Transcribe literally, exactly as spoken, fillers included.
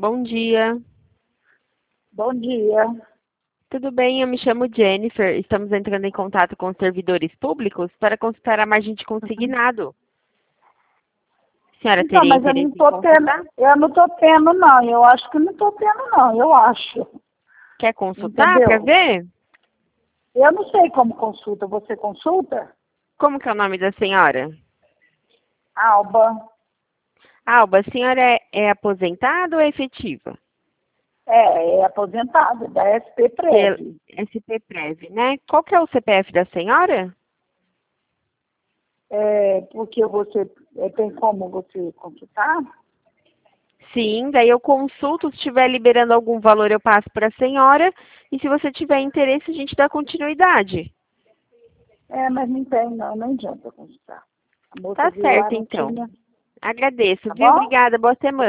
bom dia. Bom dia. Tudo bem? Eu me chamo Jennifer. Estamos entrando em contato com os servidores públicos para consultar a margem de consignado. A senhora Então, teria mas eu interesse não em tô tendo, consultar? eu não tô tendo, não. Eu acho que não tô tendo, não. Eu acho. Quer consultar para Entendeu? ver? Eu não sei como consulta. Você consulta? Como que é o nome da senhora? Alba. Alba, a senhora é, é aposentada ou é efetiva? É, é aposentada da S P Pelo Prev. S P Prev, né? Qual que é o C P F da senhora? É, porque você é, tem como você consultar? Sim, daí eu consulto, se estiver liberando algum valor eu passo para a senhora e se você tiver interesse a gente dá continuidade. É, mas não tem, não. Não adianta consultar. A moça Tá viu lá, certo, não então. tinha. Agradeço, Tá viu? bom? Obrigada, boa semana.